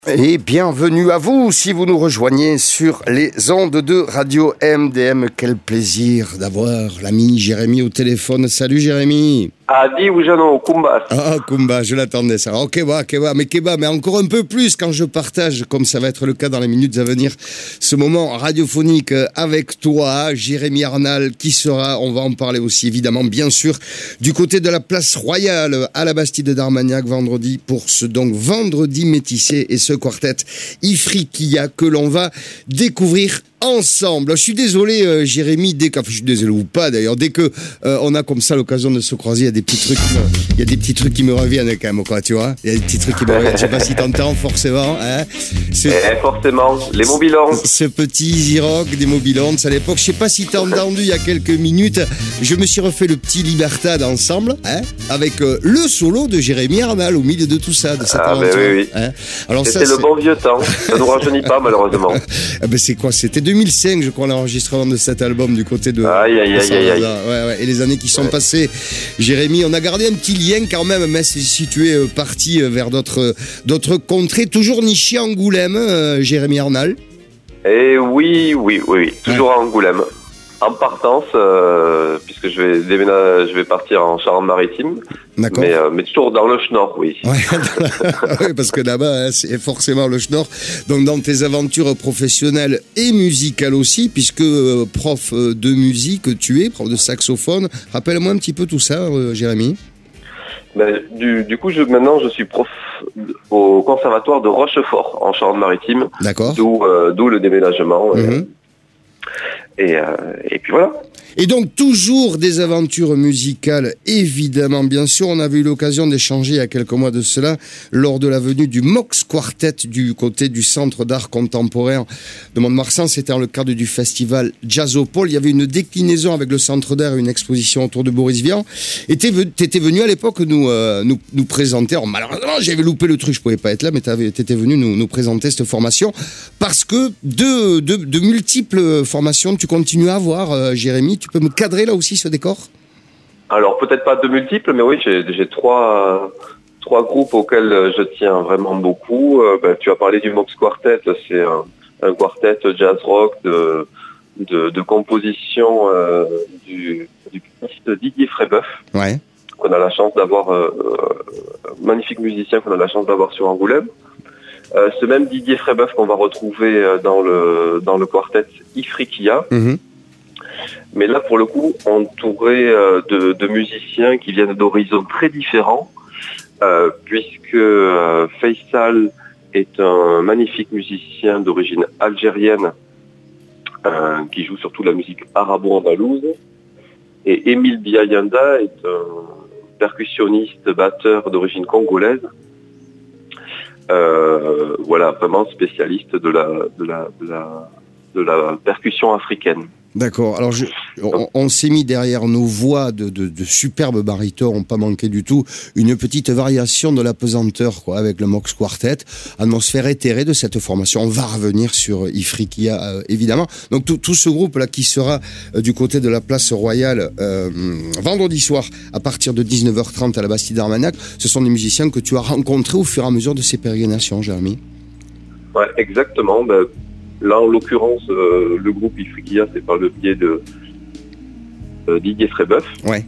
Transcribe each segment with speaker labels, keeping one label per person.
Speaker 1: Et bienvenue à vous si vous nous rejoignez sur les ondes de Radio MDM. Quel plaisir d'avoir l'ami Jérémy au téléphone. Salut Jérémy.
Speaker 2: Adi ou Jano, Kumba.
Speaker 1: Ah, Kumba, je l'attendais ça. Oh, Keba, mais encore un peu plus quand je partage, comme ça va être le cas dans les minutes à venir, ce moment radiophonique avec toi, Jérémy Arnal, qui sera, on va en parler aussi évidemment, bien sûr, du côté de la place Royale à la Bastide d'Armagnac vendredi, pour ce donc vendredi métissé et ce quartet Ifriqiya que l'on va découvrir ensemble. Je suis désolé, Jérémy, je suis désolé ou pas d'ailleurs, dès que on a comme ça l'occasion de se croiser, il y a des petits trucs qui me reviennent quand même, quoi, tu vois. Il y a des petits trucs qui me reviennent. Je sais pas si t'entends forcément, hein.
Speaker 2: Forcément, les Mobilons.
Speaker 1: Ce petit Easy Rock des Mobilons à l'époque. Je sais pas si t'as entendu il y a quelques minutes. Je me suis refait le petit Libertad ensemble, hein, avec le solo de Jérémy Arnal au milieu de tout ça, de cette aventure.
Speaker 2: Oui.
Speaker 1: Hein. Alors
Speaker 2: c'était le bon vieux temps. Ça nous rajeunit pas malheureusement.
Speaker 1: C'est quoi? C'était 2005, je crois, l'enregistrement de cet album du côté de...
Speaker 2: Aïe.
Speaker 1: Ouais. Et les années qui sont passées, Jérémy, on a gardé un petit lien quand même, mais si tu es parti vers d'autres contrées, toujours niché à Angoulême, Jérémy Arnal.
Speaker 2: Et oui, toujours à Angoulême. En partance, puisque je vais partir en Charente-Maritime.
Speaker 1: D'accord.
Speaker 2: Mais toujours dans le Schnorr, oui.
Speaker 1: Ouais, parce que là-bas, hein, c'est forcément le Schnorr. Donc, dans tes aventures professionnelles et musicales aussi, puisque prof de musique, tu es prof de saxophone. Rappelle-moi un petit peu tout ça, Jérémy.
Speaker 2: Du coup, maintenant, je suis prof au conservatoire de Rochefort, en Charente-Maritime.
Speaker 1: D'accord.
Speaker 2: D'où le déménagement.
Speaker 1: Mm-hmm.
Speaker 2: Et puis voilà.
Speaker 1: Et donc, toujours des aventures musicales, évidemment, bien sûr. On avait eu l'occasion d'échanger il y a quelques mois de cela, lors de la venue du Mox Quartet du côté du Centre d'art contemporain de Mont-de-Marsan. C'était dans le cadre du festival Jazzopole. Il y avait une déclinaison avec le Centre d'art et une exposition autour de Boris Vian. Et t'étais venu à l'époque nous présenter. Alors, malheureusement, j'avais loupé le truc, je pouvais pas être là, mais t'étais venu nous présenter cette formation. Parce que de multiples formations, tu continues à avoir, Jérémy. Tu peux me cadrer là aussi ce décor? Alors
Speaker 2: peut-être pas de multiples, mais oui, j'ai trois groupes auxquels je tiens vraiment beaucoup. Tu as parlé du Mox Quartet, c'est un quartet jazz rock de composition du pianiste Didier Frébeuf. Ouais. Qu'on a la chance d'avoir, magnifique musicien qu'on a la chance d'avoir sur Angoulême. Ce même Didier Frébeuf qu'on va retrouver dans le quartet Ifriqiya. Mm-hmm. Mais là, pour le coup, entouré de musiciens qui viennent d'horizons très différents, puisque Faisal est un magnifique musicien d'origine algérienne qui joue surtout la musique arabo-andalouse, et Émile Biayanda est un percussionniste, batteur d'origine congolaise, vraiment spécialiste de la percussion africaine.
Speaker 1: D'accord. Alors, on s'est mis derrière nos voix de superbes barytons, n'ont pas manqué du tout, une petite variation de la pesanteur, quoi, avec le Mox Quartet, atmosphère éthérée de cette formation. On va revenir sur Ifriqiya, évidemment. Donc, tout ce groupe-là qui sera du côté de la place Royale vendredi soir à partir de 19h30 à la Bastide d'Armagnac, ce sont des musiciens que tu as rencontrés au fur et à mesure de ces pérégrinations, Jérémy.
Speaker 2: Ouais, exactement. Là, en l'occurrence, le groupe Ifriqiya, c'est par le biais de Didier Frébeuf. Ouais.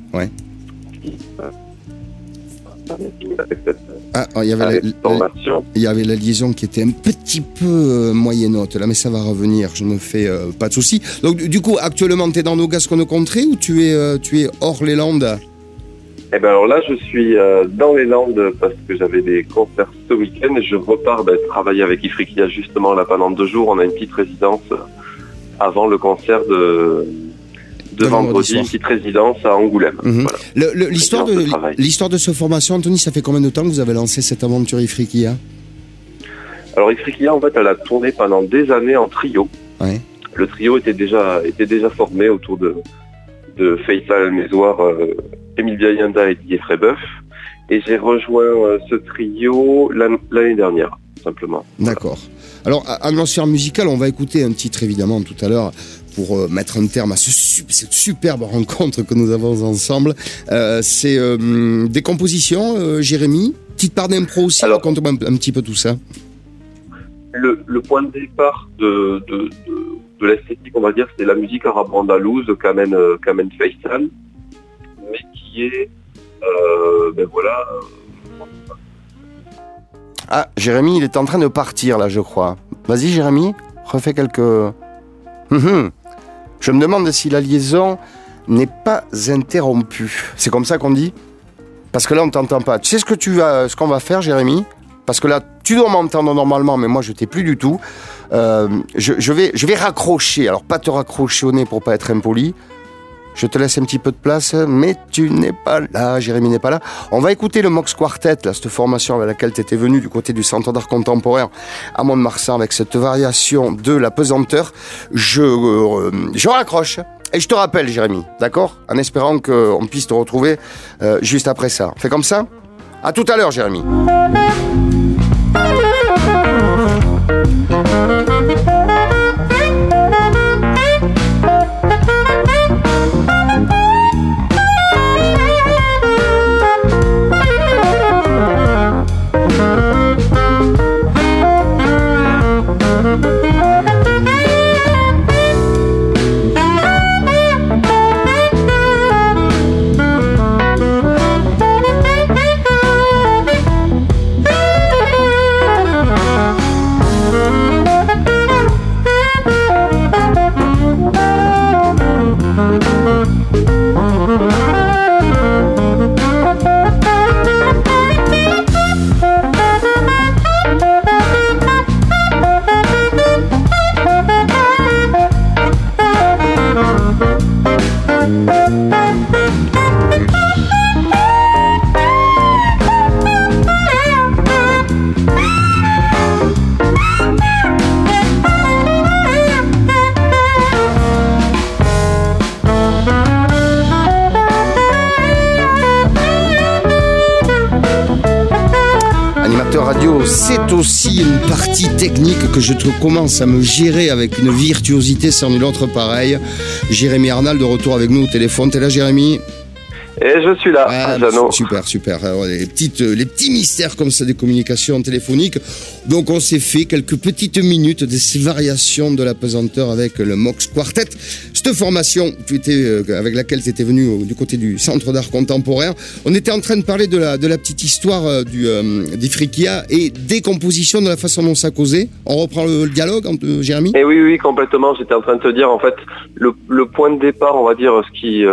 Speaker 2: Il
Speaker 1: y avait la liaison qui était un petit peu moyenne-haute, là, mais ça va revenir, je ne me fais pas de soucis. Donc, du coup, actuellement, tu es dans nos Gascogne-Contrées ou tu es hors les Landes?
Speaker 2: Alors là, je suis dans les Landes parce que j'avais des concerts ce week-end et je repars travailler avec Ifriqiya justement là pendant 2 jours. On a une petite résidence avant le concert de vendredi, une petite résidence à Angoulême.
Speaker 1: Mm-hmm. Voilà. L'histoire de cette formation, Anthony, ça fait combien de temps que vous avez lancé cette aventure Ifriqiya?
Speaker 2: Alors Ifriqiya, en fait, elle a tourné pendant des années en trio. Ouais. Le trio était déjà formé autour de Faisal Mezouar, Émile Biayanda et Didier Frébeuf. Et j'ai rejoint ce trio l'année dernière, simplement.
Speaker 1: D'accord. Alors, atmosphère musicale, on va écouter un titre évidemment tout à l'heure pour mettre un terme à cette superbe rencontre que nous avons ensemble. C'est des compositions, Jérémy, petite part d'impro aussi, raconte-moi un petit peu tout ça.
Speaker 2: le point de départ de l'esthétique, on va dire, c'est la musique arabo-andalouse de Kamen Faisal, mais qui est, voilà.
Speaker 1: Ah, Jérémy, il est en train de partir là, je crois. Vas-y, Jérémy, refais quelques... Je me demande si la liaison n'est pas interrompue. C'est comme ça qu'on dit ? Parce que là, on t'entend pas. Tu sais ce qu'on va faire, Jérémy ? Parce que là, tu dois m'entendre normalement, mais moi, je t'ai plus du tout. Je vais raccrocher. Alors, pas te raccrocher au nez pour pas être impoli. Je te laisse un petit peu de place, mais tu n'es pas là. Jérémy n'est pas là. On va écouter le Mox Quartet, là, cette formation avec laquelle tu étais venu du côté du Centre d'art contemporain à Mont-de-Marsan, avec cette variation de la pesanteur. Je raccroche. Et je te rappelle, Jérémy, d'accord ? En espérant qu'on puisse te retrouver juste après ça. On fait comme ça ? À tout à l'heure, Jérémy. C'est aussi une partie technique que je commence à me gérer avec une virtuosité sans nul autre pareil. Jérémy Arnal de retour avec nous au téléphone. T'es là, Jérémy ?
Speaker 2: Et je suis là, Jeannot.
Speaker 1: Super. Alors, les petits mystères comme ça des communications téléphoniques. Donc on s'est fait quelques petites minutes de ces variations de la pesanteur avec le Mox Quartet. Cette formation avec laquelle tu étais venu du côté du Centre d'art contemporain. On était en train de parler de la petite histoire des frikia et des compositions, de la façon dont ça causait. On reprend le dialogue entre Jérémy ?
Speaker 2: Et oui, complètement. J'étais en train de te dire, en fait, le point de départ, on va dire, ce qui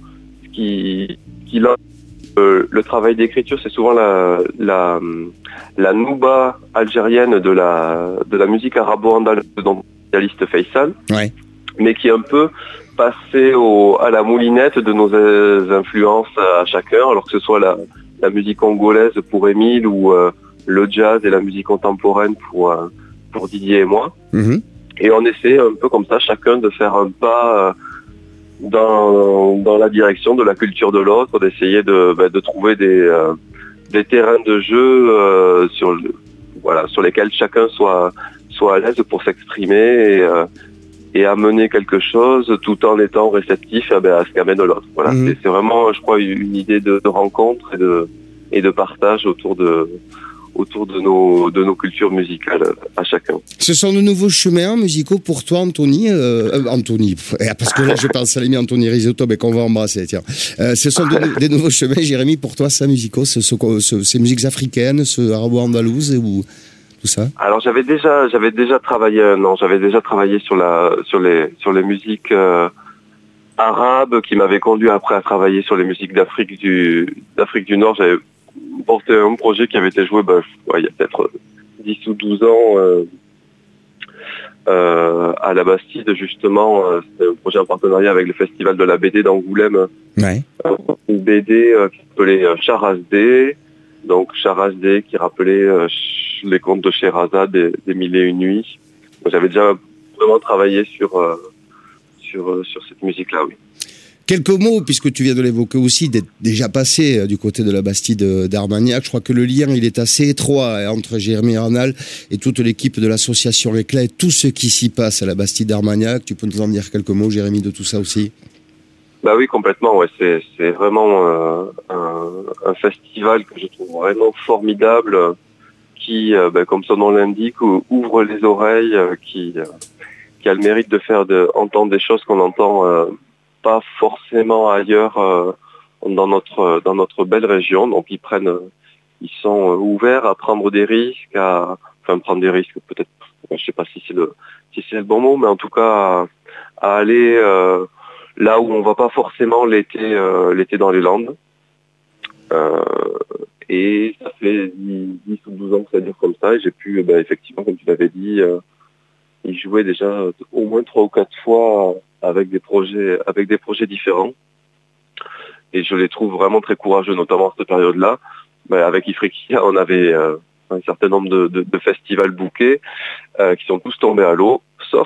Speaker 2: le travail d'écriture, c'est souvent la nouba algérienne de la musique arabo-andalouse dont spécialiste Faisal,
Speaker 1: ouais.
Speaker 2: Mais qui est un peu passé à la moulinette de nos influences à chacun, alors que ce soit la musique congolaise pour Émile ou le jazz et la musique contemporaine pour Didier et moi.
Speaker 1: Mm-hmm. Et
Speaker 2: on essaie un peu comme ça, chacun de faire un pas dans la direction de la culture de l'autre, d'essayer de trouver des terrains de jeu sur lesquels chacun soit à l'aise pour s'exprimer et amener quelque chose tout en étant réceptif à ce qu'amène l'autre. Voilà, c'est vraiment, je crois, une idée de rencontre et de partage autour de nos cultures musicales à chacun.
Speaker 1: Ce sont de nouveaux chemins musicaux pour toi, Anthony. Anthony, parce que là je pense à l'ami Anthony Risotto, mais qu'on va embrasser, tiens. Ce sont des nouveaux chemins, Jérémy, pour toi, ça musicaux, ces musiques africaines, ce arabo-andalouse ou tout ça? Alors
Speaker 2: j'avais déjà travaillé sur les musiques arabes, qui m'avaient conduit après à travailler sur les musiques d'Afrique du Nord. J'avais porté un projet qui avait été joué il y a peut-être 10 ou 12 ans à la Bastide, justement. C'était un projet en partenariat avec le Festival de la BD d'Angoulême.
Speaker 1: Ouais.
Speaker 2: Une BD qui s'appelait Shahrazad, donc Shahrazad qui rappelait les contes de Sherazade des Mille et une nuits. Donc, j'avais déjà vraiment travaillé sur cette musique-là, oui.
Speaker 1: Quelques mots, puisque tu viens de l'évoquer aussi, d'être déjà passé du côté de la Bastide d'Armagnac. Je crois que le lien, il est assez étroit entre Jérémy Arnal et toute l'équipe de l'association Éclat et tout ce qui s'y passe à la Bastide d'Armagnac. Tu peux nous en dire quelques mots, Jérémy, de tout ça aussi?
Speaker 2: Oui, complètement. Ouais. C'est vraiment un festival que je trouve vraiment formidable, qui, comme son nom l'indique, ouvre les oreilles, qui a le mérite de faire entendre des choses qu'on n'entend pas forcément ailleurs dans notre belle région. Donc ils sont ouverts à prendre des risques, prendre des risques peut-être, je sais pas si c'est le bon mot, mais en tout cas à aller là où on va pas forcément l'été dans les Landes. Et ça fait 10 ou 12 ans que ça dure comme ça, et j'ai pu, effectivement, comme tu l'avais dit, y jouer déjà au moins 3 ou 4 fois avec des projets différents. Et je les trouve vraiment très courageux, notamment à cette période-là. Avec Ifriqiya, on avait un certain nombre de festivals bookés qui sont tous tombés à l'eau, sauf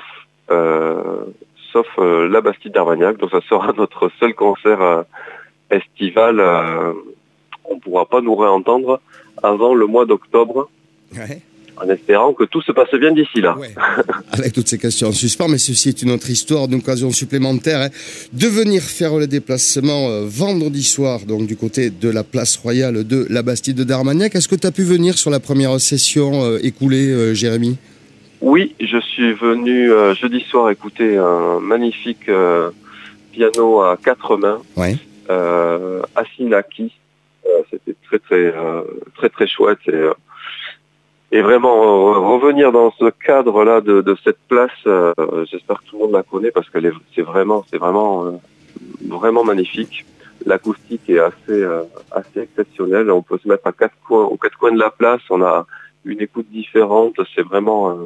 Speaker 2: la Bastide d'Armagnac. Donc ça sera notre seul concert estival. On ne pourra pas nous réentendre avant le mois d'octobre, en espérant que tout se passe bien d'ici là.
Speaker 1: Ouais. Avec toutes ces questions en suspens, mais ceci est une autre histoire, une occasion supplémentaire de venir faire le déplacement vendredi soir, donc du côté de la place royale de la Bastide d'Armagnac. Est-ce que tu as pu venir sur la première session écoulée, Jérémy ?
Speaker 2: Oui, je suis venu jeudi soir écouter un magnifique piano à 4 mains, Asinaki. C'était très chouette, et vraiment revenir dans ce cadre-là de cette place, j'espère que tout le monde la connaît parce que c'est vraiment magnifique. L'acoustique est assez exceptionnelle. On peut se mettre aux quatre coins de la place. On a une écoute différente. C'est vraiment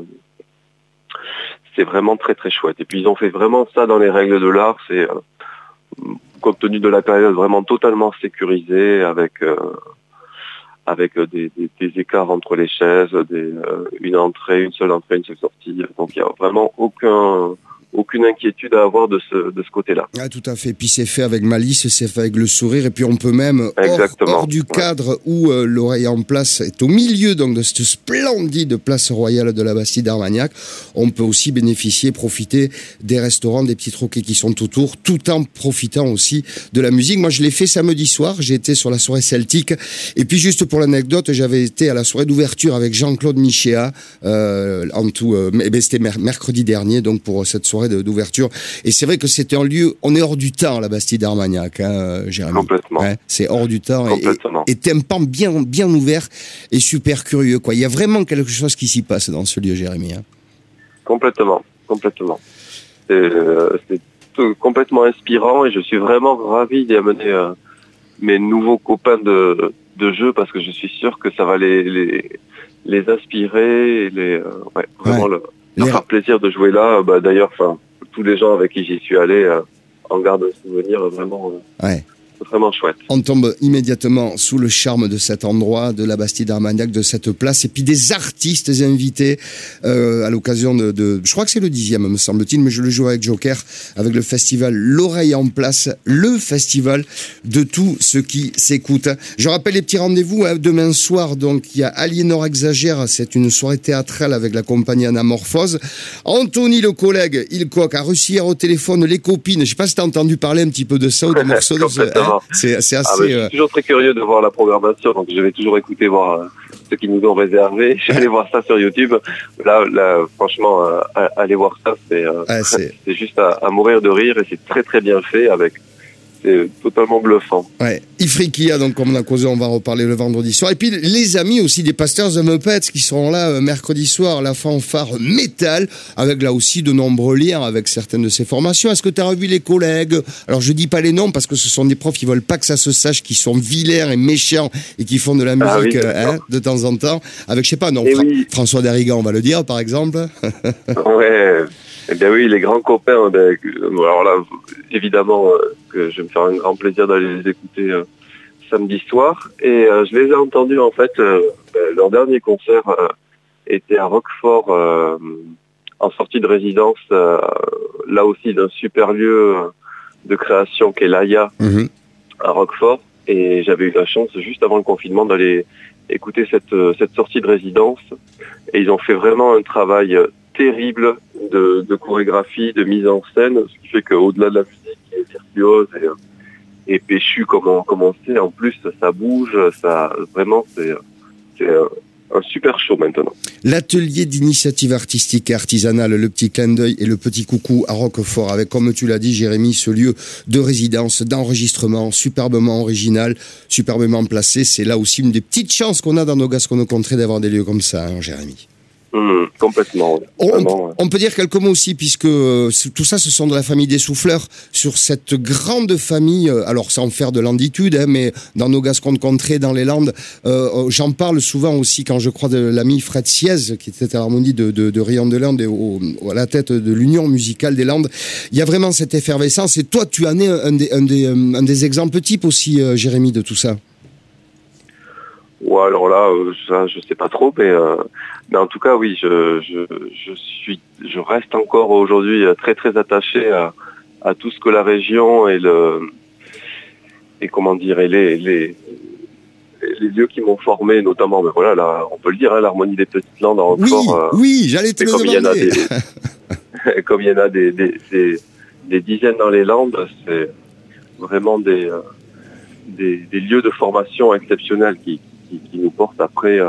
Speaker 2: très chouette. Et puis ils ont fait vraiment ça dans les règles de l'art. C'est compte tenu de la période, vraiment totalement sécurisé, avec des écarts entre les chaises, une seule entrée, une seule sortie. Donc il n'y a vraiment aucune inquiétude à avoir de ce côté-là.
Speaker 1: Ah, tout à fait. Puis c'est fait avec malice, c'est fait avec le sourire, et puis on peut même, hors du cadre où l'oreille en place est au milieu donc de cette splendide place royale de la Bastide d'Armagnac, on peut aussi profiter des restaurants, des petits troquets qui sont autour, tout en profitant aussi de la musique. Moi, je l'ai fait samedi soir, j'ai été sur la soirée celtique, et puis juste pour l'anecdote, j'avais été à la soirée d'ouverture avec Jean-Claude Michéa, c'était mercredi dernier, donc pour cette soirée d'ouverture. Et c'est vrai que c'était un lieu, on est hors du temps, la Bastide d'Armagnac, Jérémy.
Speaker 2: Complètement.
Speaker 1: C'est hors du temps et tympan bien ouvert et super curieux, quoi. Il y a vraiment quelque chose qui s'y passe dans ce lieu, Jérémy.
Speaker 2: Complètement. C'est complètement inspirant, et je suis vraiment ravi d'y amener mes nouveaux copains de jeu, parce que je suis sûr que ça va les inspirer et vraiment leur faire plaisir de jouer là. D'ailleurs, tous les gens avec qui j'y suis allé en gardent un souvenir vraiment chouette.
Speaker 1: On tombe immédiatement sous le charme de cet endroit, de la Bastide d'Armagnac, de cette place, et puis des artistes invités à l'occasion de je crois que c'est le 10e, me semble-t-il, mais je le joue avec Joker, avec le festival L'Oreille en place, le festival de tout ce qui s'écoute. Je rappelle les petits rendez-vous, demain soir, donc il y a Aliénor Exagère, c'est une soirée théâtrale avec la compagnie Anamorphose. Anthony, le collègue, il coque, a reçu hier au téléphone les copines, je sais pas si t'as entendu parler un petit peu de ça, ou des morceaux de ça. C'est assez...
Speaker 2: je suis toujours très curieux de voir la programmation, donc je vais toujours écouter, voir ce qu'ils nous ont réservé. Je vais aller voir ça sur YouTube. Là franchement, aller voir ça, c'est juste à mourir de rire, et c'est très très bien fait, c'est totalement bluffant.
Speaker 1: Ifriqiya, donc comme on a causé, on va reparler le vendredi soir. Et puis les amis aussi des Pasteurs The Muppets qui seront là mercredi soir, la fanfare métal, avec là aussi de nombreux liens avec certaines de ces formations. Est-ce que tu as revu les collègues ? Alors je dis pas les noms parce que ce sont des profs qui veulent pas que ça se sache, qui sont vilains et méchants et qui font de la musique de temps en temps. Avec, je sais pas, François Darrigan, on va le dire par exemple.
Speaker 2: Ouais. Eh bien oui, les grands copains, alors là, évidemment, que je vais me faire un grand plaisir d'aller les écouter samedi soir. Et je les ai entendus, en fait, leur dernier concert était à Roquefort, en sortie de résidence, là aussi d'un super lieu de création qu'est l'AIA, à Roquefort. Et j'avais eu la chance, juste avant le confinement, d'aller écouter cette sortie de résidence. Et ils ont fait vraiment un travail terrible de chorégraphie, de mise en scène, ce qui fait qu'au-delà de la musique qui est virtuose et péchue comme on sait, en plus ça bouge, ça vraiment c'est un super show maintenant.
Speaker 1: L'atelier d'initiative artistique et artisanale, le petit clin d'œil et le petit coucou à Roquefort, avec, comme tu l'as dit, Jérémy, ce lieu de résidence, d'enregistrement, superbement original, superbement placé. C'est là aussi une des petites chances qu'on a dans nos Gasconnes-Contrées d'avoir des lieux comme ça, hein, Jérémy.
Speaker 2: Complètement.
Speaker 1: On peut dire quelques mots aussi, puisque tout ça, ce sont de la famille des Souffleurs, sur cette grande famille, alors sans faire de landitude, hein, mais dans nos Gasconnes-Contrées, dans les Landes, j'en parle souvent aussi quand je crois de l'ami Fred Siez, qui était à l'harmonie de Rion de Landes et à la tête de l'Union musicale des Landes. Il y a vraiment cette effervescence, et toi, tu en es un des exemples types aussi, Jérémy, de tout ça.
Speaker 2: Ouais, alors là, ça, je sais pas trop, mais en tout cas, oui, je reste encore aujourd'hui très très attaché à tout ce que la région et les lieux qui m'ont formé, notamment, mais voilà, là, on peut le dire, hein, l'harmonie des Petites Landes encore.
Speaker 1: Oui, j'allais te le demander.
Speaker 2: Comme il y en a des dizaines dans les Landes, c'est vraiment des lieux de formation exceptionnels qui nous portent après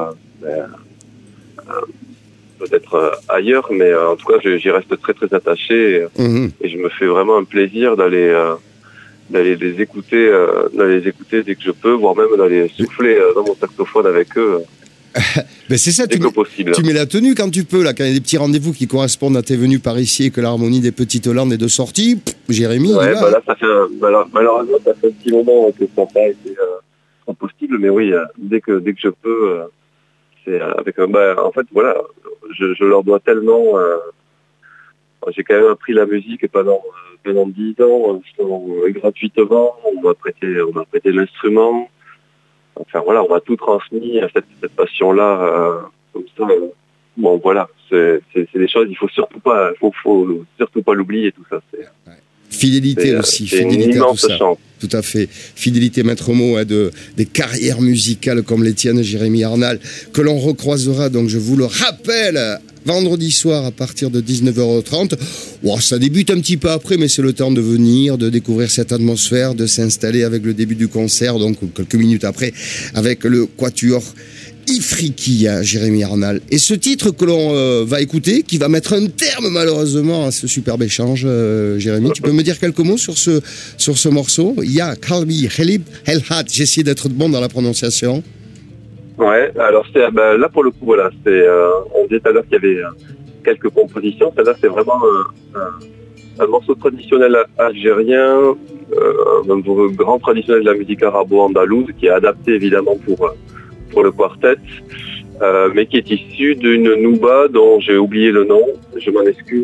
Speaker 2: peut-être ailleurs, mais en tout cas j'y reste très très attaché et je me fais vraiment un plaisir d'aller les écouter dès que je peux, voire même d'aller souffler dans mon saxophone avec eux.
Speaker 1: Ben c'est ça, tu mets la tenue quand tu peux, là, quand il y a des petits rendez-vous qui correspondent à tes venues par ici et que l'harmonie des Petites Landes est de sortie, Jérémy.
Speaker 2: Ouais, là, malheureusement, ça fait un petit moment que ça n'a pas été possible, mais oui, dès que je peux, c'est avec en fait, voilà, je leur dois tellement. J'ai quand même appris la musique pendant 10 ans, gratuitement. On m'a prêté l'instrument. Enfin voilà, on m'a tout transmis, cette passion-là, comme ça. Bon voilà, c'est des choses, il faut surtout pas l'oublier, tout ça.
Speaker 1: Fidélité aussi, fidélité à tout ça. Chance. Tout à fait. Fidélité, maître mot, hein, des carrières musicales comme les tiennes, Jérémy Arnal, que l'on recroisera, donc je vous le rappelle, vendredi soir à partir de 19h30. Wow, ça débute un petit peu après, mais c'est le temps de venir, de découvrir cette atmosphère, de s'installer avec le début du concert, donc quelques minutes après, avec le quatuor Ifriqiya, Jérémy Arnal. Et ce titre que l'on va écouter, qui va mettre un terme malheureusement à ce superbe échange, Jérémy, tu peux me dire quelques mots sur ce morceau? Ya Kalbi Khalib Helhat, j'ai essayé d'être bon dans la prononciation.
Speaker 2: Ouais, alors là pour le coup, voilà, on disait tout à l'heure qu'il y avait quelques compositions, celle-là c'est vraiment un morceau traditionnel algérien, un grand traditionnel de la musique arabo-andalouse, qui est adapté évidemment pour le quartet, mais qui est issu d'une nouba dont j'ai oublié le nom, je m'en excuse.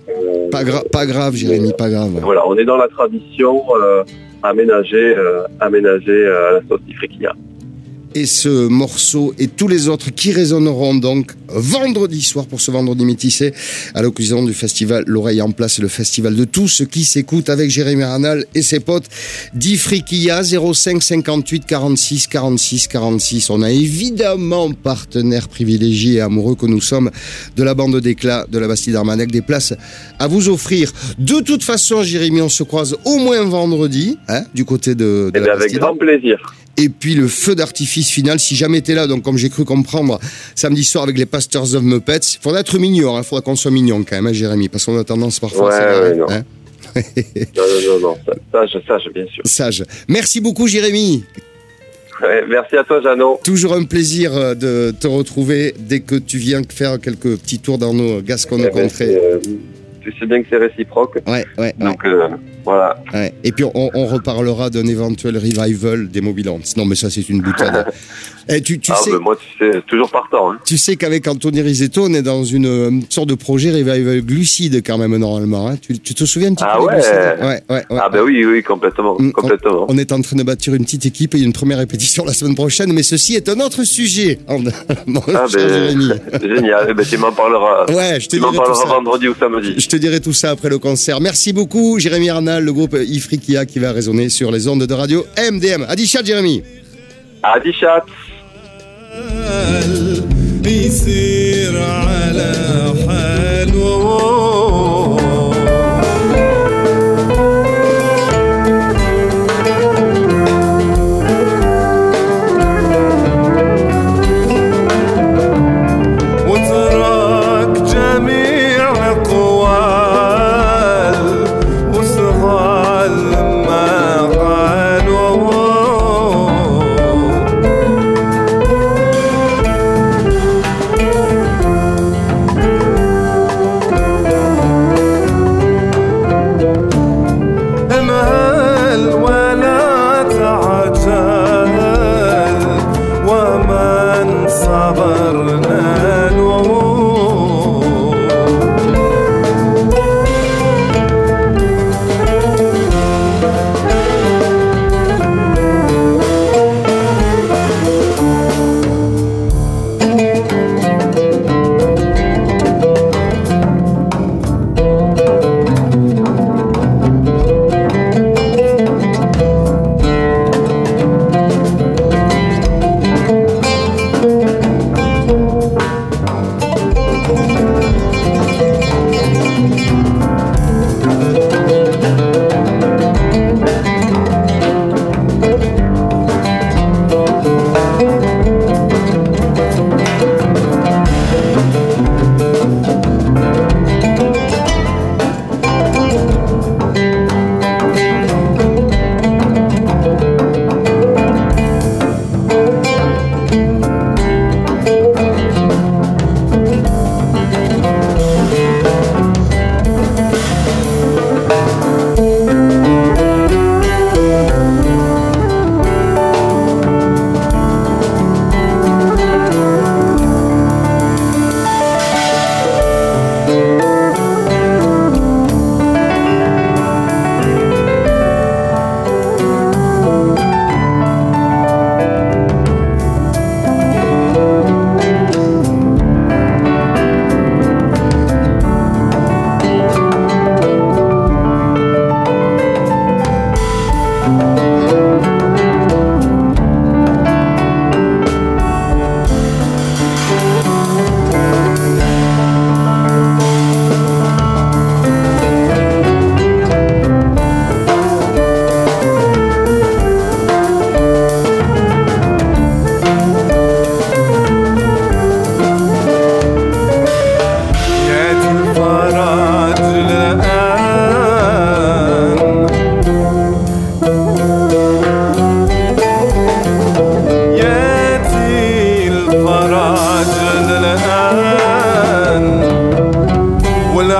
Speaker 1: Pas grave, Jérémy, pas grave.
Speaker 2: Voilà, on est dans la tradition aménagée à la sauce Ifriqiya.
Speaker 1: Et ce morceau et tous les autres qui résonneront donc vendredi soir pour ce vendredi métissé à l'occasion du festival L'Oreille en Place, le festival de tout ce qui s'écoute avec Jérémy Arnal et ses potes d'Ifriqiya. 05 58 46 46 46. On a évidemment partenaire privilégié et amoureux que nous sommes de la bande d'éclat de la Bastide Armannec, des places à vous offrir. De toute façon, Jérémy, on se croise au moins vendredi, hein, du côté de la Bastide.
Speaker 2: Avec grand plaisir.
Speaker 1: Et puis le feu d'artifice final, si jamais t'es là, donc comme j'ai cru comprendre, samedi soir avec les Pastors of Muppets, il faudra être mignon, il faudra qu'on soit mignon quand même, hein, Jérémy, parce qu'on a tendance parfois à
Speaker 2: s'égarer. Non. Hein. non, sage, bien sûr.
Speaker 1: Sage. Merci beaucoup, Jérémy.
Speaker 2: Ouais, merci à toi, Jeannot.
Speaker 1: Toujours un plaisir de te retrouver dès que tu viens faire quelques petits tours dans nos Gasconnes-Contrées.
Speaker 2: Tu sais bien que c'est réciproque.
Speaker 1: Ouais.
Speaker 2: Donc, voilà.
Speaker 1: Ouais. Et puis, on reparlera d'un éventuel revival des Mobilants. Non, mais ça, c'est une boutade. Et tu sais,
Speaker 2: moi, tu sais, toujours partant. Hein.
Speaker 1: Tu sais qu'avec Anthony Risetto, on est dans une sorte de projet revival glucide, quand même, normalement. Hein. Tu te souviens un petit peu
Speaker 2: ouais.
Speaker 1: Ouais.
Speaker 2: Ah, ben oui, complètement.
Speaker 1: On est en train de bâtir une petite équipe et une première répétition la semaine prochaine, mais ceci est un autre sujet.
Speaker 2: Jérémy. Génial. Tu m'en parleras.
Speaker 1: Ouais, je te dirai tout ça.
Speaker 2: Vendredi ou samedi.
Speaker 1: Je te dirai tout ça après le concert. Merci beaucoup, Jérémy Arnal, le groupe Ifriqiya qui va résonner sur les ondes de radio MDM. Adichat, Jérémy.
Speaker 2: Adichat.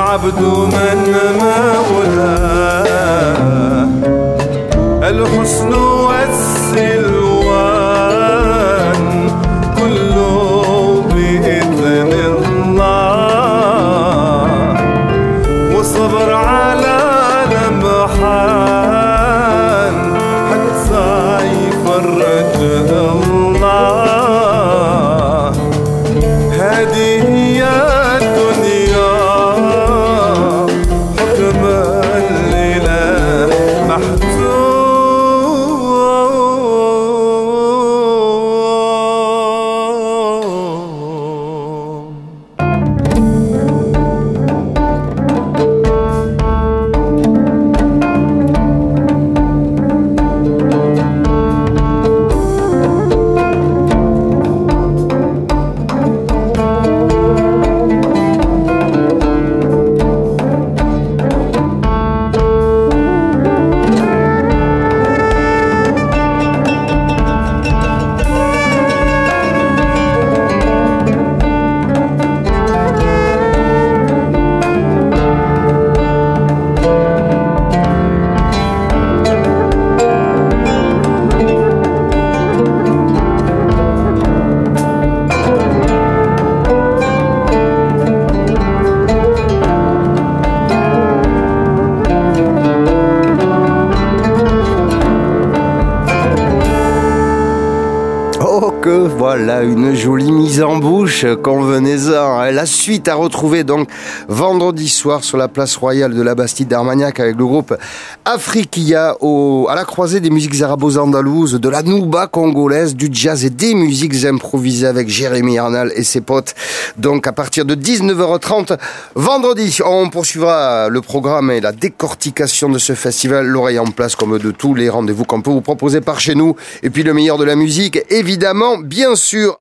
Speaker 3: عبد من مولاه الحسن والسلوان كله بإذن الله وصبر على لمحان حتى يفرج الله هذه هي الدنيا حكم الإله محتوم
Speaker 1: Voilà une jolie mise en bouche, convenez-en. La suite à retrouver donc vendredi soir sur la place royale de la Bastide d'Armagnac avec le groupe Afrikia à la croisée des musiques arabo-andalouses, de la nouba congolaise, du jazz et des musiques improvisées avec Jérémy Arnal et ses potes. Donc à partir de 19h30 vendredi, on poursuivra le programme et la décortication de ce festival, l'oreille en place comme de tous les rendez-vous qu'on peut vous proposer par chez nous. Et puis le meilleur de la musique, évidemment, bien sûr,